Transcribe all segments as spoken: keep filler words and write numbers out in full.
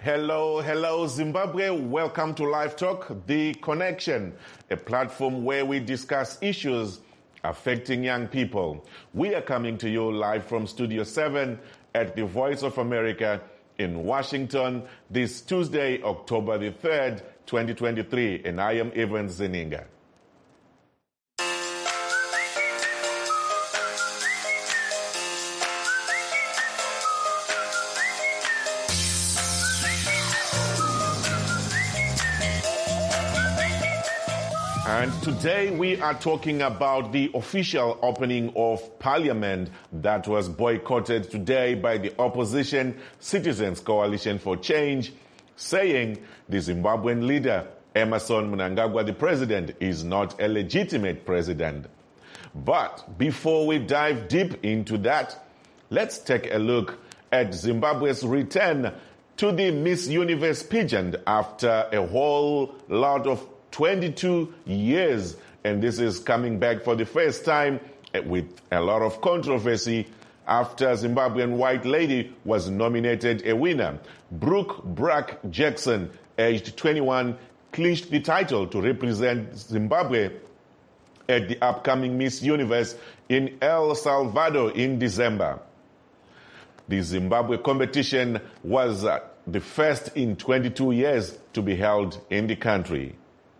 Hello, hello, Zimbabwe. Welcome to Live Talk, The Connection, a platform where we discuss issues affecting young people. We are coming to you live from Studio seven at the Voice of America in Washington this Tuesday, October the third, twenty twenty-three, and I am Evans Zeninga. And today we are talking about the official opening of Parliament that was boycotted today by the opposition Citizens Coalition for Change, saying the Zimbabwean leader, Emmerson Mnangagwa, the president, is not a legitimate president. But before we dive deep into that, let's take a look at Zimbabwe's return to the Miss Universe pageant after a whole lot of twenty-two years, and this is coming back for the first time with a lot of controversy after Zimbabwean white lady was nominated a winner. Brooke Brack Jackson, aged twenty-one, clinched the title to represent Zimbabwe at the upcoming Miss Universe in El Salvador in December. The Zimbabwe competition was uh, the first in twenty-two years to be held in the country.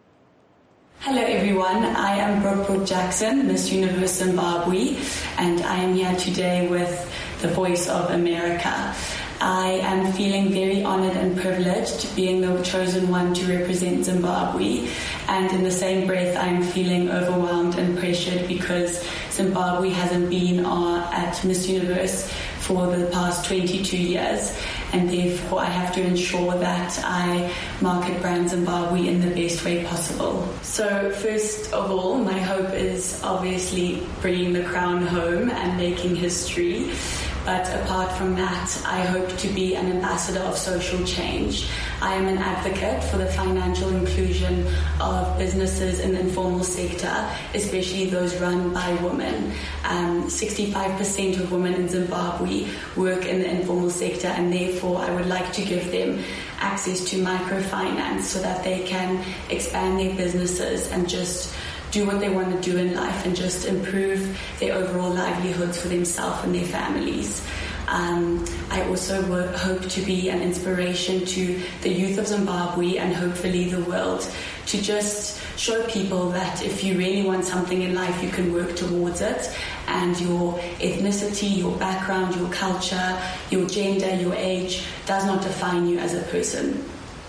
Hello everyone, I am Brooke Jackson, Miss Universe Zimbabwe, and I am here today with the Voice of America. I am feeling very honored and privileged being the chosen one to represent Zimbabwe, and in the same breath I'm feeling overwhelmed and pressured because Zimbabwe hasn't been uh, at Miss Universe for the past twenty-two years, and therefore I have to ensure that I market brand Zimbabwe in the best way possible. So first of all, my hope is obviously bringing the crown home and making history. But apart from that, I hope to be an ambassador of social change. I am an advocate for the financial inclusion of businesses in the informal sector, especially those run by women. Um, sixty-five percent of women in Zimbabwe work in the informal sector, and therefore I would like to give them access to microfinance so that they can expand their businesses and just do what they want to do in life and just improve their overall livelihoods for themselves and their families. Um, I also work, hope to be an inspiration to the youth of Zimbabwe and hopefully the world to just show people that if you really want something in life, you can work towards it, and your ethnicity, your background, your culture, your gender, your age does not define you as a person.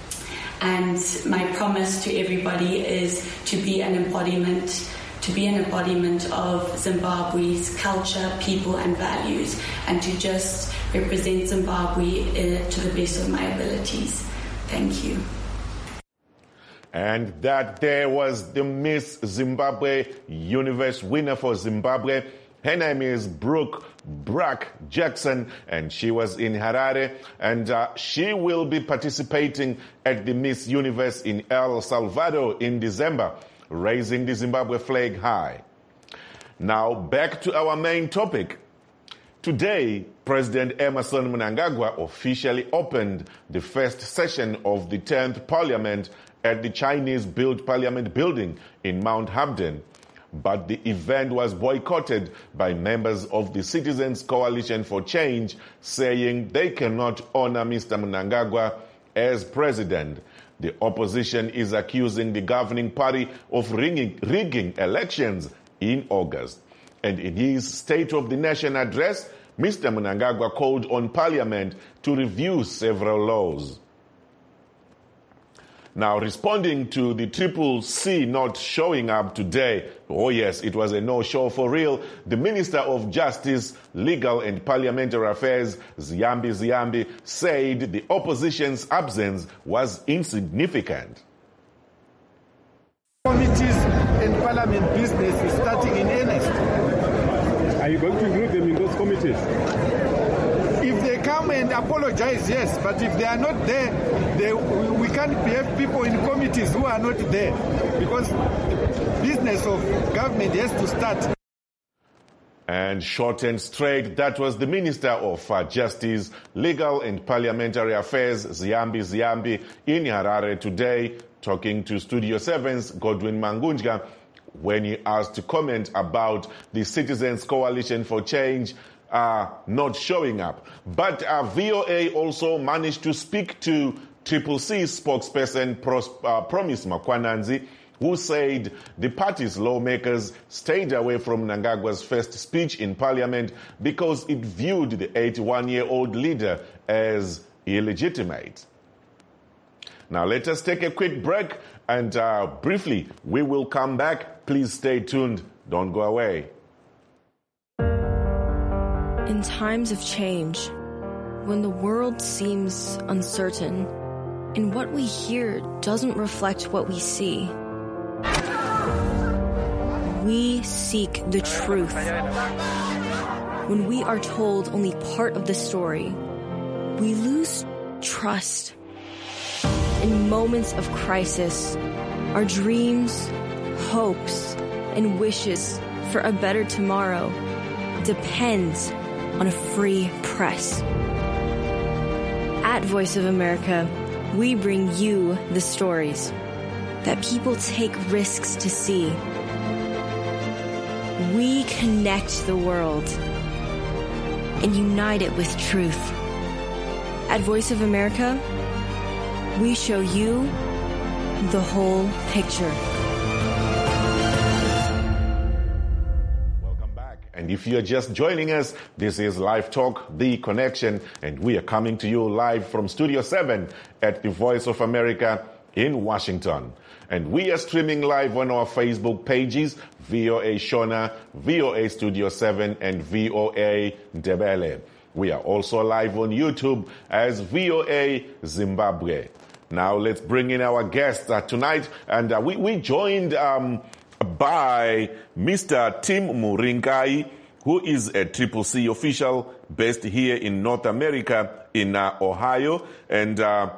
And my promise to everybody is to be an embodiment, to be an embodiment of Zimbabwe's culture, people, and values, and to just represent Zimbabwe uh, to the best of my abilities. Thank you. And that there was the Miss Zimbabwe Universe winner for Zimbabwe. Her name is Brooke Brack Jackson, and she was in Harare, and uh, she will be participating at the Miss Universe in El Salvador in December, raising the Zimbabwe flag high. Now back to our main topic. Today, President Emmerson Mnangagwa officially opened the first session of the tenth Parliament at the Chinese-built Parliament building in Mount Hampden. But the event was boycotted by members of the Citizens Coalition for Change, saying they cannot honor Mister Mnangagwa as president. The opposition is accusing the governing party of rigging, rigging elections in August. And in his State of the Nation address, Mister Mnangagwa called on Parliament to review several laws. Now, responding to the Triple C not showing up today, oh yes, it was a no-show for real, the Minister of Justice, Legal and Parliamentary Affairs, Ziyambi Ziyambi, said the opposition's absence was insignificant. Committees and Parliament business is starting in earnest. Are you going to include them in those committees? If they come and apologize, yes, but if they are not there, they, we can't have people in committees who are not there, because the business of government has to start. And short and straight, that was the Minister of uh, Justice, Legal and Parliamentary Affairs, Ziyambi Ziyambi, in Harare today, talking to Studio seven's Godwin Mangunja when he asked to comment about the Citizens Coalition for Change uh, not showing up. But uh, V O A also managed to speak to Triple C spokesperson Pros, uh, Promise Makwananzi, who said the party's lawmakers stayed away from Mnangagwa's first speech in parliament because it viewed the eighty-one-year-old leader as illegitimate. Now let us take a quick break, and uh, briefly we will come back. Please stay tuned. Don't go away. In times of change, when the world seems uncertain and what we hear doesn't reflect what we see, we seek the truth. When we are told only part of the story, we lose trust. In moments of crisis, our dreams, hopes, and wishes for a better tomorrow depends on a free press. At Voice of America, we bring you the stories that people take risks to see. We connect the world and unite it with truth. At Voice of America, we show you the whole picture. Welcome back. And if you're just joining us, this is Live Talk, The Connection, and we are coming to you live from Studio seven at the Voice of America in Washington. And we are streaming live on our Facebook pages, V O A Shona, V O A Studio seven, and V O A Ndebele. We are also live on YouTube as V O A Zimbabwe. Now let's bring in our guests uh, tonight. And uh, we, we joined um, by Mister Tim Muringai, who is a Triple C official based here in North America in uh, Ohio. And uh,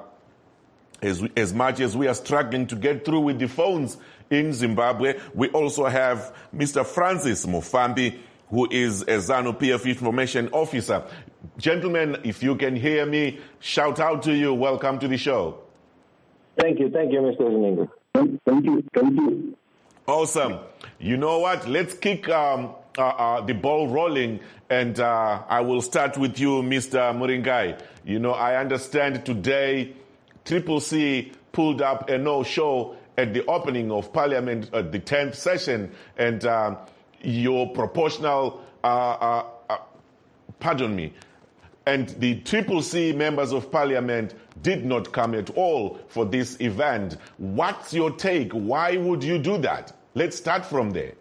As, as much as we are struggling to get through with the phones in Zimbabwe, we also have Mister Francis Mufambi, who is a ZANU-P F Information Officer. Gentlemen, if you can hear me, shout out to you. Welcome to the show. Thank you. Thank you, Mister Zininga. Thank you. Thank you. Awesome. You know what? Let's kick um, uh, uh, the ball rolling, and uh, I will start with you, Mister Muringai. You know, I understand today Triple C pulled up a no-show at the opening of Parliament at the tenth session, and uh, your proportional, uh, uh, uh, pardon me, and the Triple C members of Parliament did not come at all for this event. What's your take? Why would you do that? Let's start from there.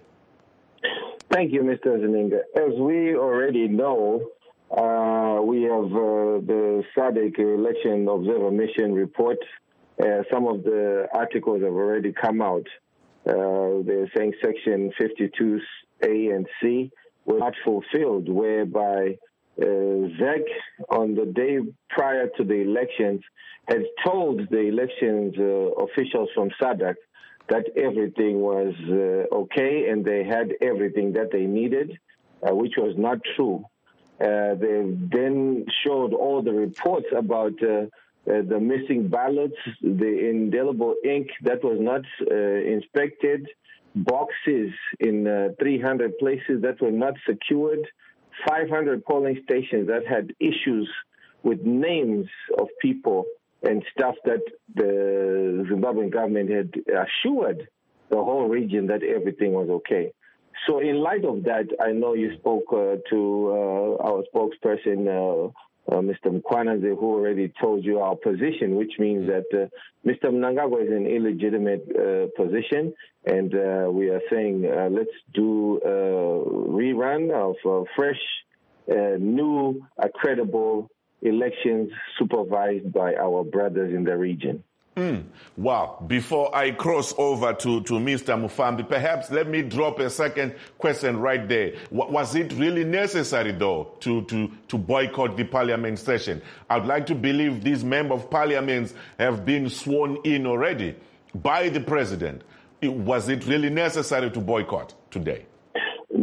Thank you, Mister Zininga. As we already know, Uh, we have uh, the S A D C Election Observer Mission report. Uh, some of the articles have already come out. Uh, they're saying Section fifty-two A and C were not fulfilled, whereby uh, Z E C, on the day prior to the elections, has told the elections uh, officials from S A D C that everything was uh, okay and they had everything that they needed, uh, which was not true. Uh, they then showed all the reports about uh, uh, the missing ballots, the indelible ink that was not uh, inspected, boxes in uh, three hundred places that were not secured, five hundred polling stations that had issues with names of people and stuff that the Zimbabwean government had assured the whole region that everything was okay. So in light of that, I know you spoke uh, to uh, our spokesperson, uh, uh, Mister Mkwananze, who already told you our position, which means that uh, Mister Mnangagwa is in illegitimate uh, position, and uh, we are saying uh, let's do a rerun of uh, fresh, uh, new, uh, credible elections supervised by our brothers in the region. Mm. Wow. Before I cross over to, to Mister Mufambi, perhaps let me drop a second question right there. W- was it really necessary, though, to, to, to boycott the parliament session? I'd like to believe these members of parliament have been sworn in already by the president. It, was it really necessary to boycott today? No.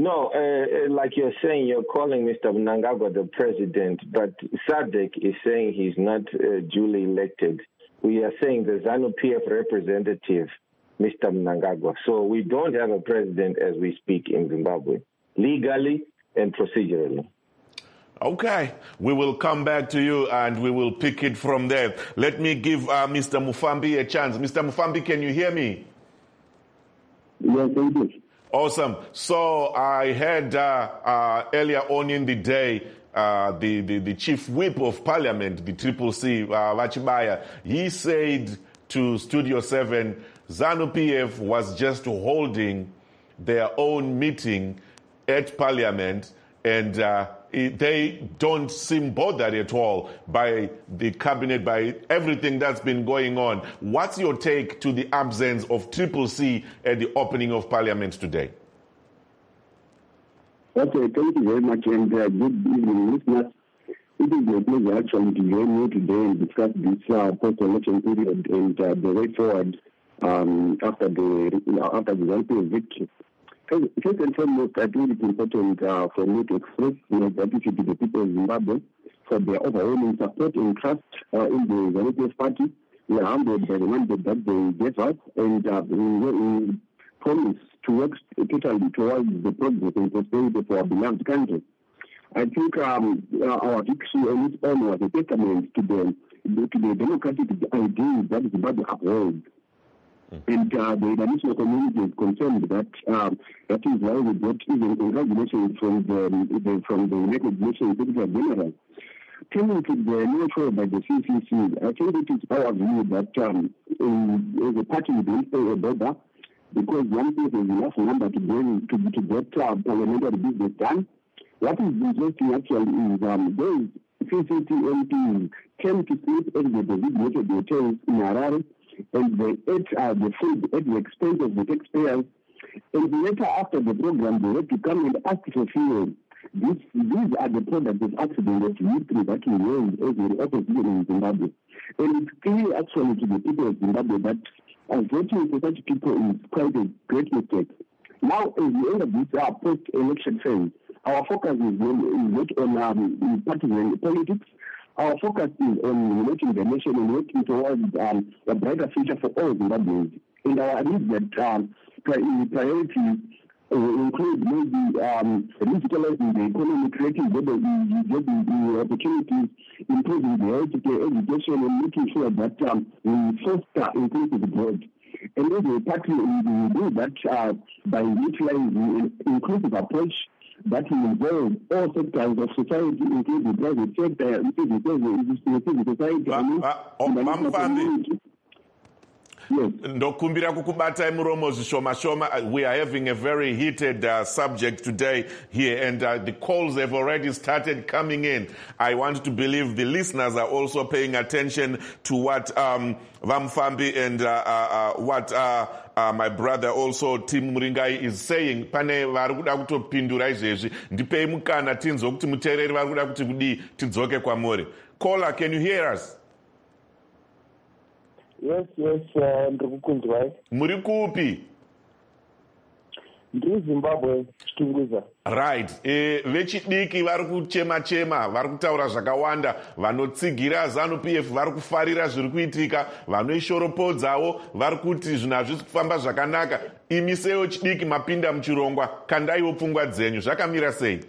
No, uh, like you're saying, you're calling Mister Mnangagwa the president, but S A D C is saying he's not uh, duly elected. We are saying the ZANU P F representative, Mister Mnangagwa. So we don't have a president as we speak in Zimbabwe, legally and procedurally. Okay, we will come back to you and we will pick it from there. Let me give uh, Mister Mufambi a chance. Mister Mufambi, can you hear me? Yes, thank you. Awesome. So I heard uh, uh, earlier on in the day, uh, the, the, the chief whip of parliament, the Triple C, uh, Vachibaya, he said to Studio seven, ZANU P F was just holding their own meeting at parliament, and uh, it, they don't seem bothered at all by the cabinet, by everything that's been going on. What's your take to the absence of Triple C at the opening of parliament today? Okay, thank you very much, and uh, good evening, listeners. It is a pleasure actually to join you today and discuss this uh, post-election period and uh, the way forward um, after the after the ZANU P F victory. First and foremost, I think it's important uh, for me to express my gratitude to the people of Zimbabwe for their overwhelming support and trust uh, in the ZANU P F party. We are humbled by the mandate that they gave us, and uh, we, we promise to work totally towards the progress and prosperity for our beloved country. I think um, our victory on its own was a testament to the, to the democratic ideals that Zimbabwe upholds. Mm-hmm. And uh, the international community is concerned that um, that is why we got even congratulations from the, the from the United Nations Secretary General. Turning to the new show by the C C C, I think it is our view that um, in, as a party we don't pay a border because one person is enough number to bring to, to get uh, parliamentary business done. What is interesting actually is um, those C C C M Ps came to sleep at the designated hotels in Harare, and they ate uh, the food at the expense of the taxpayers. And later, after the program, they had to come and ask for fuel. This, these are the products of accident of history that we know as the opposition in Zimbabwe. And it's clear actually to the people of Zimbabwe that uh, voting for such people is quite a great mistake. Now, at the end of this uh, post-election phase, our focus is, is not on um, partisan politics. Our focus is on uniting the nation and working towards um, a brighter future for all Zimbabweans. And our immediate um, priority uh, include maybe um, digitalizing the economy, creating better the opportunities, improving the healthcare, education, and making sure that um, we foster inclusive growth. And as a party, we do that uh, by utilizing an inclusive approach that will involve all sectors of society, including the private sector, the civil society. Mamfambi, ndokumbira kukubata muromo zvishoma shoma. We are having a very heated uh, subject today here, and uh, the calls have already started coming in. I want to believe the listeners are also paying attention to what um, Vamfambi and uh, uh, uh, what uh, uh, my brother also Tim Muringai is saying. Pane vari kuda kutopindura izvezvi. Ndipei mukana tinzwe kuti muteereri vari kuda kuti kudii tidzoke kwamuri. Caller, can you hear us? Yes, yes, ndiri kukunzwai. Muri kupi? Ndiri Zimbabwe, Chitungwiza. Right. E, vechidiki vari kuchema chema, vari kutaura zvakawanda, vanotsigira ZANU P F vari kufarira zviri kuitika, vanoishoropodzawo vari kuti zvinhu hazvisi kufamba zvakanaka. Imisewo chidiki mapinda muchirongwa, kandaiwo pfungwa dzenyu, zvakamira sei?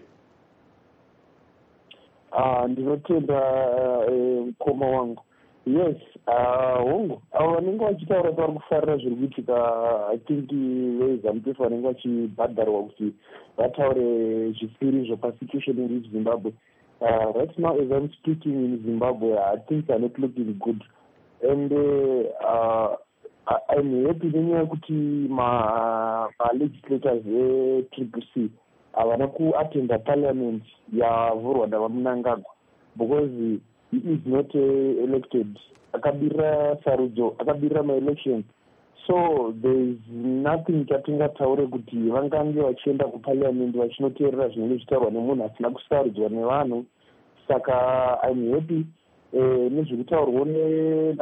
Ah, ndinotenda mukoma wangu. Yes, hongu avo vanenge vachitaura kuti vari kufarira zviri kuitika, I think veZANU P F vanenge vachibhadharwa kuti vataure zvisiri zvepersecution in Zimbabwe. Uh, right now, as I'm speaking in Zimbabwe, I think they're not looking good. And uh, uh, I'm happy nenyaya yekuti ma-legislators e-Triple C havana kuattenda parliament yavhurwa navaMnangagwa because he is not uh, elected. Akabira sarudzo, akabira ma-elections. So there is nothing chatingataure kuti vangange vachienda kuparliament vachinoteerera zvinenge zvichitaurwa nemunhu asina kusarudzwa nevanhu. Saka I'm happy eh, nezvirikutaurwa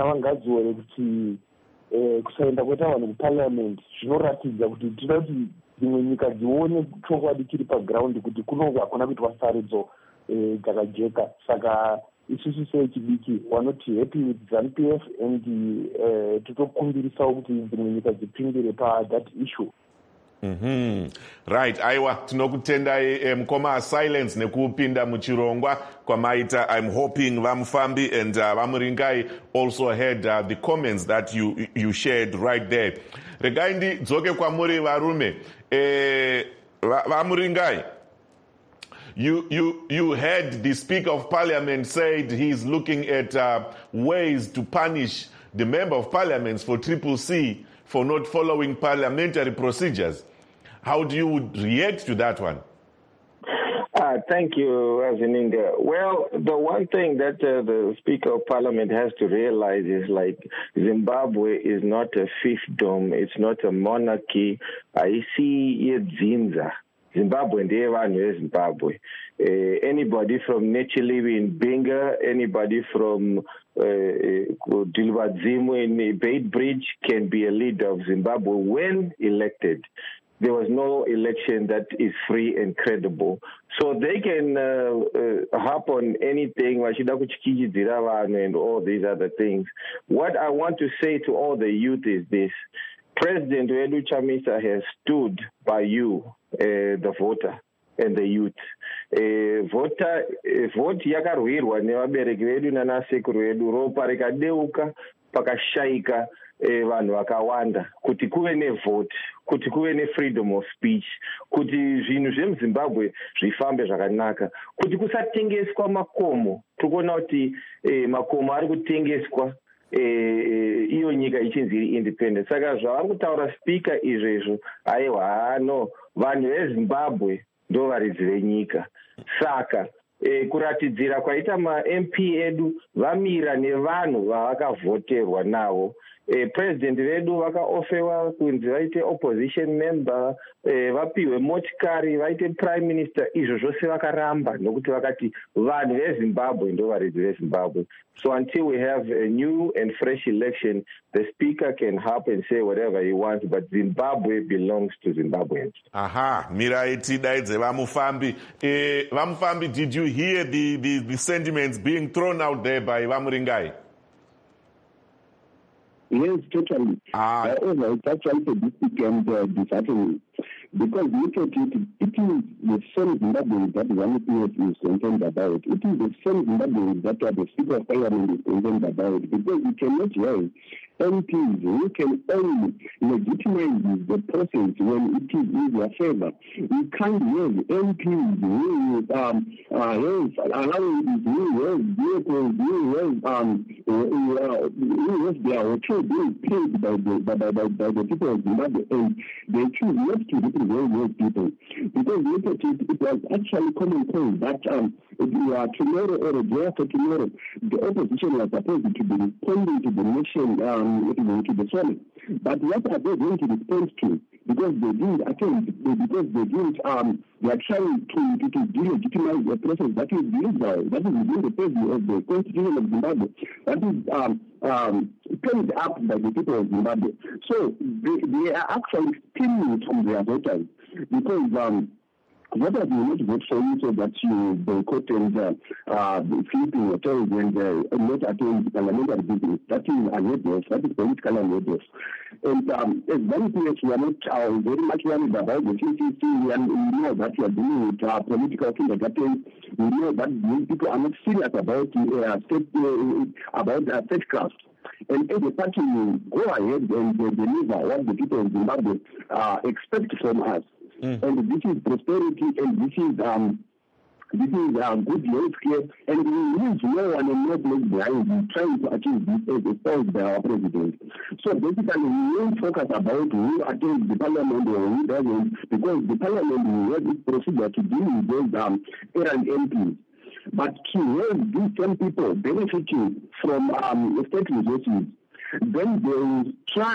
navangadziore kuti eh, kusaenda kuita vanhu kuparliament zvinoratidza kuti tinoda kuti dzimwe nyika dzione chokwadi chiri paground kuti kunonge hakuna kuitwa sarudzo dzakajeka. Saka isusu sechidiki wanoti happy with ZANU-P F and totokumbirisawo kuti dzimwe nyika dzipindire pathat issue. Mm-hmm. Right, aiwa tinokutendai mukoma silence nekupinda muchirongwa kwamaita. I'm hoping Vamufambi and uh, Vamuringai also heard uh, the comments that you you shared right there. Regai ndidzoke kwamuri varume. Eh, Vamuringai, you you you heard the Speaker of Parliament said he's looking at uh, ways to punish the Member of Parliament for Triple C for not following parliamentary procedures. How do you react to that one? Uh, thank you, Azininga. Well, the one thing that uh, the Speaker of Parliament has to realize is like Zimbabwe is not a fiefdom, it's not a monarchy. I see it Zinza. Zimbabwe and everyone is Zimbabwe. Uh, anybody from Nechilivi in Binga, anybody from Dilwadzimu uh, in Beit Bridge can be a leader of Zimbabwe when elected. There was no election that is free and credible. So they can uh, uh, harp on anything, and all these other things. What I want to say to all the youth is this. President Wedu Chamisa has stood by you, uh, the voter and the youth. Uh, voter, uh, vote yakarwirwa nevabereki vedu nanasekuru vedu, ropa rikadeuka pakashaika vanhu vakawanda kuti kuve nevote, kuti kuve nefreedom of speech, kuti zvinhu zvemuzimbabwe zvifambe zvakanaka, kuti kusatengeswa makomo. Tikuona kuti eh, makomo ari kutengeswa eh, iyo nyika ichinzi iri independent. Saka zvavari kutaura speaker izvezvo, aiwa no, vanhu vezimbabwe ndo varidzi venyika. Saka eh, kuratidzira kwaita ma-M P edu vamira nevanhu vavakavhoterwa navo. Eh, president vedu vakaofewa kunzi vaite opposition member, eh, vapiwe motikari, vaite prime minister. Izvo zvose vakaramba nokuti vakati vanhu vezimbabwe ndo varidzi vezimbabwe. So until we have a new and fresh election, the speaker can harp and say whatever he wants, but Zimbabwe belongs to Zimbabweans. Aha, miraiti daidze Vamufambi. Eh, Vamufambi, did you hear the, the, the sentiments being thrown out there by Vamuringai? Yes, totally. Ah. However, it's actually a bit and uh, disheartening. Because look at it, it is the same Zimbabweans that ZANU-P F is concerned about. It is the same Zimbabweans that the Speaker of Parliament is concerned about. Because you cannot have M Ps who can only legitimize the process when it is in their favor. You can't have M Ps who um, uh, have allowances, who have vehicles, who have, um, who, uh, who have their hotel being paid by the, by, by, by, by the people of Zimbabwe, and they choose not to represent those people. Because look at it, it was actually common sense that um, uh, tomorrow or a day after tomorrow, the opposition was supposed to be responding to the nation, um, to the Senate. But what are they going to respond to? Because they didn't attend, because they didn't, um, they are trying to, to, to delegitimize a process that is legal, that is within the purview of the Constitution of Zimbabwe, that is um, um, paid up by the people of Zimbabwe. So they, they are actually stealing from their voters because um, voters will not vote for you so that you boycott and uh, uh, sleeping hotels and uh, not attend parliamentary meetings. That is unlawful. That is political unlawful. And um, as ZANU-P F, we are not uh, very much worried about the C C C, and we know that we are dealing with uh, political kindergarten. We know that these people are not serious about uh, state, uh, about uh, statecraft. And if the party will go ahead and uh, deliver what the people of Zimbabwe uh, expect from us, mm. and this is prosperity, and this is um, this is uh, good health care, and we leave no one and no place behind in trying to achieve this as espoused by our president. So basically, we won't focus about who attends the parliament or who doesn't, because the parliament will have this procedure to deal with those um, errand M Ps. But to have these same people benefiting from um, state resources, then they will try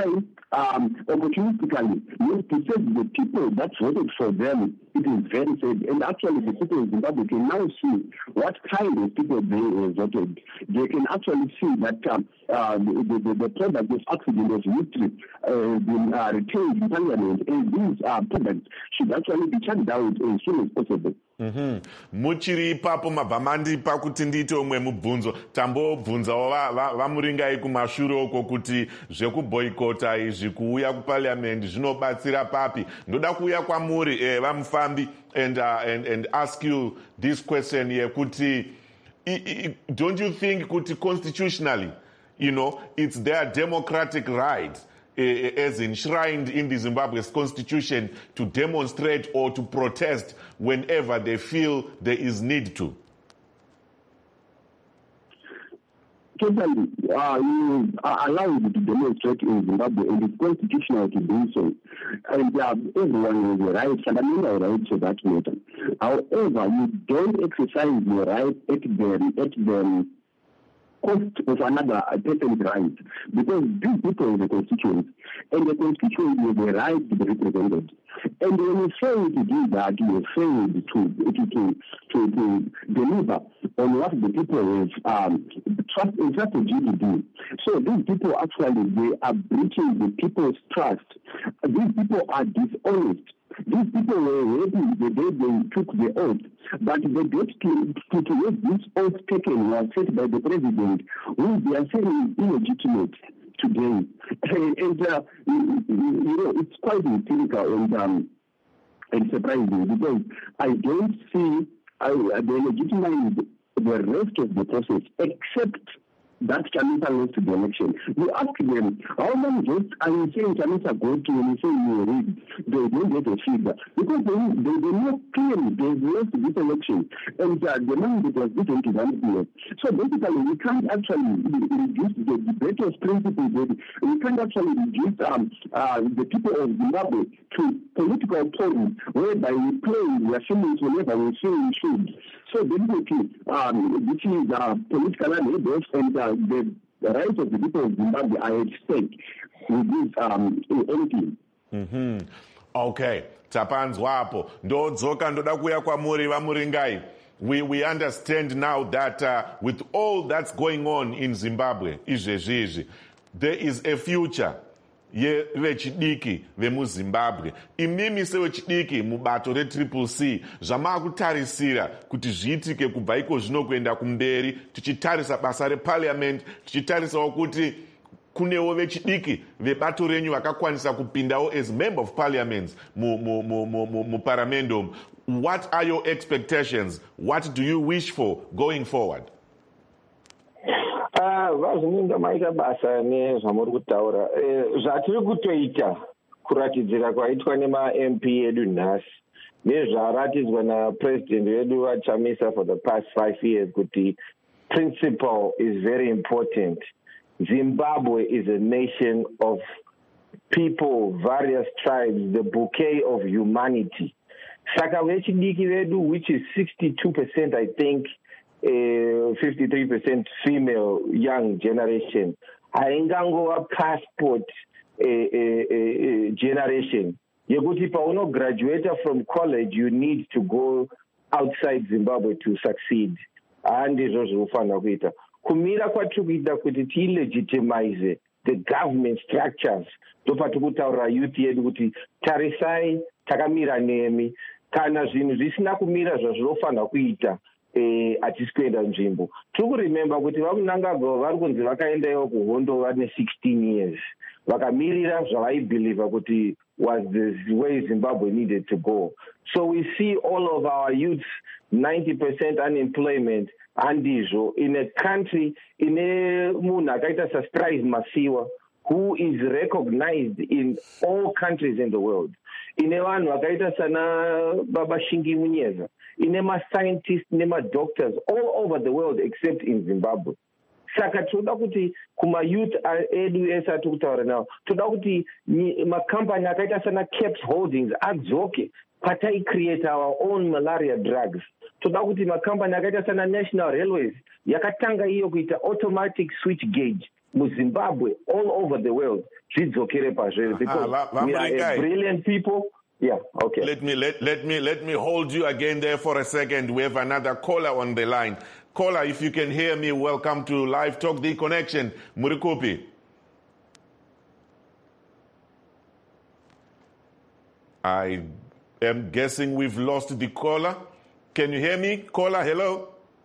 um, opportunistically, not to say the people that voted for them, it is very sad. And actually, the people of Zimbabwe can now see what kind of people they uh, voted. They can actually see that um, uh, the, the, the product of accident of victory uh, been uh, retained in Parliament, and these uh, products should actually be shut down as soon as possible. Mm-hmm. Muchiri papo mabhamandi pakuti ndite umwe mubvunzo tambobvunzawo vamuringai kumashure uko kuti zvekuboyikota izvi kuuya kuparliament zvinobatsira papi. Ndoda kuuya kwamuri eh, vamufambi and, uh, and, and ask you this question here kuti don't you think kuti constitutionally, you know, it's their democratic right as enshrined in the Zimbabwe's constitution to demonstrate or to protest whenever they feel there is need to? Totally, uh, you are allowed to demonstrate in Zimbabwe, and it's constitutional to do so. And uh, everyone has a right, fundamental right to that matter. However, you don't exercise your right at the, at the cost of another person's right, because these people are the constituents, and the constituents have the right to be represented. And when you fail to do that, you fail to, to, to, to, to deliver on what the people have um, trust and strategy to do. So these people actually, they are breaching the people's trust. These people are dishonest. These people were happy the day they took the oath, but the date to, to, to have this oath taken was set by the president, who they are saying is illegitimate today. And, uh, you know, it's quite cynical and, um, and surprising, because I don't see uh, they legitimize the rest of the process, except that Chamisa lost the election. You ask them, how many votes are you saying Chamisa got to when you say you read? They don't get a figure. Because they, they, they know clearly they lost this election, and uh, the money that was given to them here. So basically, we can't actually reduce the debate of principles. We can't actually reduce um, uh, the people of Zimbabwe to political polls, whereby we play their feelings whenever we feel we should. So basically, um, this is uh, political enablers, and uh, the, the rights of the people of Zimbabwe are at stake with this um, anything. Mm-hmm. Okay, tapanzwapo ndodzoka ndoda kuya kwamuri vamuringai. We, we understand now that uh, with all that's going on in Zimbabwe, izvezvizvi, there is a future yevechidiki vemuzimbabwe. Imimi sevechidiki mubato retriple C zvamakutarisira kuti zviitike kubva iko zvino kuenda kumberi, tichitarisa basa reparliament, tichitarisawo kuti kunewo vechidiki vebato renyu vakakwanisa kupindawo as member of parliament muparamendum. What are your expectations? What do you wish for going forward? Vazininga maita basa nezvamuri kutaura zvatiri kutoita kuratidzira kwaitwa nema-M P edu nhasi nezvaratidzwa napresident wedu vaChamisa for the past five years kuti principle is very important. Zimbabwe is a nation of people, various tribes, the bouquet of humanity. Saka vechidiki vedu, which is sixty-two percent, I think, Uh, fifty-three percent female young generation, haingangova passport uh, uh, uh, generation yekuti pauno graduate from college you need to go outside Zimbabwe to succeed. Handizvo zvinofanira kuita. Kumira kwatiri kuita kuti tilegitimize the government structures ndopati kutaurira youth yedu kuti tarisai takamira nemi, kana zvinhu zvisina kumira zvazvinofanira kuita Eh, hatisi kuenda nzvimbo. Tiri kurememba kuti vamunangagwa vari kunzi vakaendawo kuhondo vane sixteen years vakamirira zvavaibhelieva kuti was the way Zimbabwe needed to go. So we see all of our youths, ninety percent unemployment, handizvo in a country ine munhu akaita saStrive Masiwa, who is recognized in all countries in the world. Ine vanhu vakaita sana Baba Shingi Munyeza, ine ma-scientists nema-doctors all over the world except in Zimbabwe. Saka toda kuti kuma-youth edu ese atiri kutaura nawo, toda kuti makampani akaita sana Caps Holdings adzoke patai-create our own malaria drugs. Toda kuti makampani akaita sana National Railways yakatanga iyo kuita automatic switch gauge muZimbabwe, all over the world, zvidzokere pazvere, because we are a brilliant people. Yeah, okay. Let me let, let me let me hold you again there for a second. We have another caller on the line. Caller, if you can hear me, welcome to Live Talk The Connection. Murikopi. I am guessing we've lost the caller. Can you hear me? Caller, hello?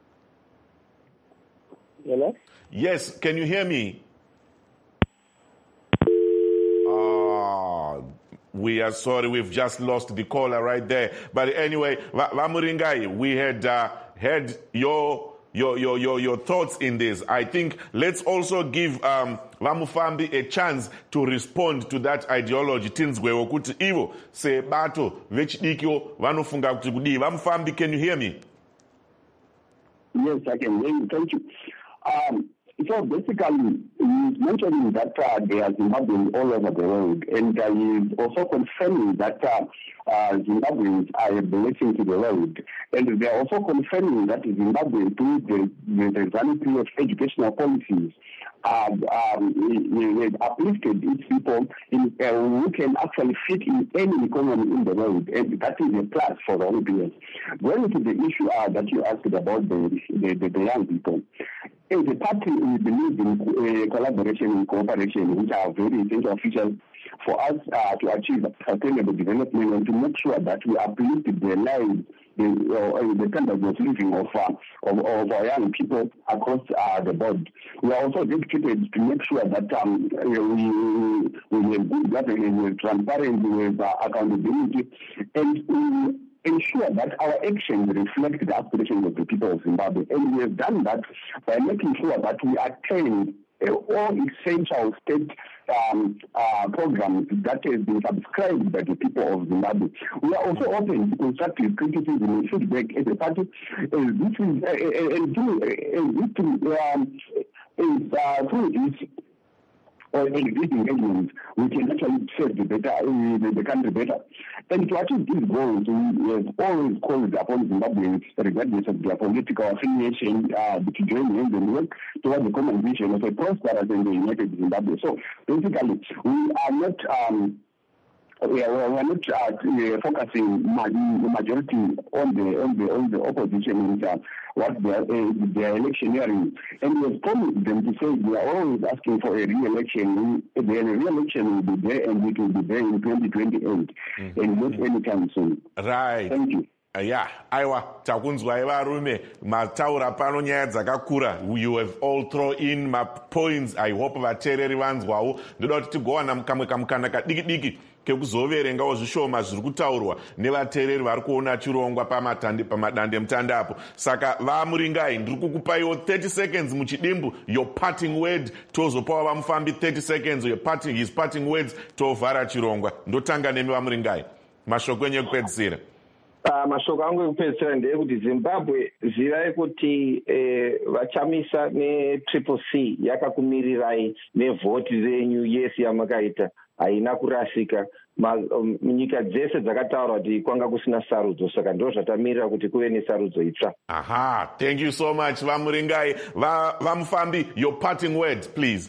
Hello? Yes, can you hear me? Ah, we are sorry, we've just lost the caller right there. But anyway, Vamuringai, we had uh, had your Your, your, your, your thoughts in this. I think let's also give um, Vamufambi a chance to respond to that ideology. Tinzwe wokuti ivo se bato vechidikyo vanofunga kuti kudii. Vamufambi, can you hear me? Yes, I can hear you. Thank you. Um, so basically, he's mentioning that uh, there are Zimbabweans all over the world, and uh, he's also confirming that uh, uh, Zimbabweans are a blessing to the world. And they are also confirming that Zimbabwe, through the, the, the vanity of educational policies, uh, um, we, uplifted its people in, uh, who can actually fit in any economy in the world. And that is a plus for the Europeans. Going to the issue uh, that you asked about the, the, the, the young people, as a party, we believe in uh, collaboration and cooperation, which are very essential features for us uh, to achieve sustainable development and to make sure that we uplift their lives, the, uh, the standards of living of, uh, of, of our young people across uh, the board. We are also dedicated to make sure that um, we, we have good governance, we have transparency, we have uh, accountability, and we ensure that our actions reflect the aspirations of the people of Zimbabwe. And we have done that by making sure that we attain uh, all essential state um, uh, programs that have been subscribed by the people of Zimbabwe. We are also open to constructive criticism and feedback as a party. Uh, this is uh, uh, uh, um, is uh, through this or these engagements, we can actually serve the better, uh, the, the country better. And to achieve these goals, we have always called upon Zimbabweans, regardless of their political affiliation, uh, to join hands and work towards the common vision of a prosperous and united Zimbabwe. So basically, we are not um, we are, we are not uh, focusing the majority on the on the on the opposition and uh, what they are, uh, their electioneering, and we have promised them to say we are always asking for a re-election. The re-election will be there, and it will be there in twenty twenty-eight, mm-hmm. and not anytime soon. Right. Thank you. Yeah, aiwa takunzwa varume mataura pano nyaya dzakakura. You have all throw in my points. I hope vateereri vanzwawo. Ndoda kuti tigowana kamwe kamukana kadiki diki kekuzoverengawo zvishoma zviri kutaurwa nevateereri vari kuona chirongwa pamadande mutandapo. Saka vamuringai ndiri kukupaiwo thirty seconds muchidimbu, your parting word. Tozopawo Vamufambi thirty seconds, your parting, his parting words, tovhara chirongwa. Ndotanga nemi Vamuringai, mashoko enyu ekupedzisira. Uh, mashoko angu ekupedzisira ndeyekuti Zimbabwe zivai kuti eh, vachamisa netriple C yakakumirirai nevhoti zenyu yesi yamakaita haina kurasika. Um, nyika dzese dzakataura kuti kwanga kusina sarudzo, saka ndo zvatamirira kuti kuve nesarudzo itsva. Aha, thank you so much Vamuringai. Va, Vamufambi, your parting words, please.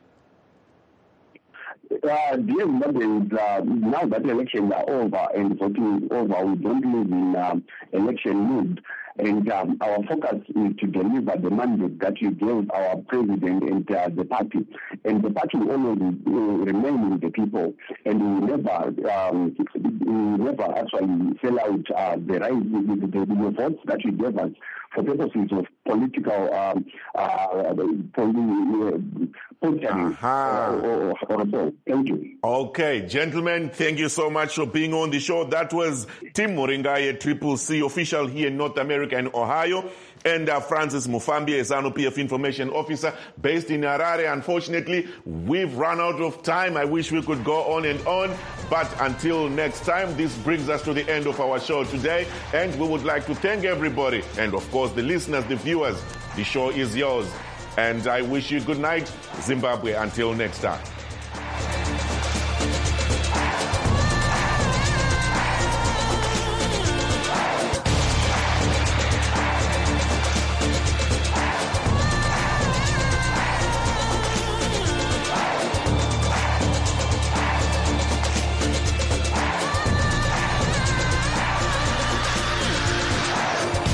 Uh, dear Zimbabweans, uh, now that elections are over and voting is over, we don't live in um, election mood. And um, our focus is to deliver the mandate that you gave our president and uh, the party. And the party will always uh, remain with the people. And we will never, um, we will never actually sell out uh, the, right, the, the, the votes that you gave us for purposes of political um, uh, posturing uh, or, or so. Thank you. Okay, gentlemen, thank you so much for being on the show. That was Tim Muringai, Triple C official here in North America and Ohio, and uh, Francis Mufambi, a ZANU-P F information officer based in Harare. Unfortunately, we've run out of time. I wish we could go on and on, but until next time, this brings us to the end of our show today, and we would like to thank everybody, and of course the listeners, the viewers. The show is yours, and I wish you good night, Zimbabwe. Until next time.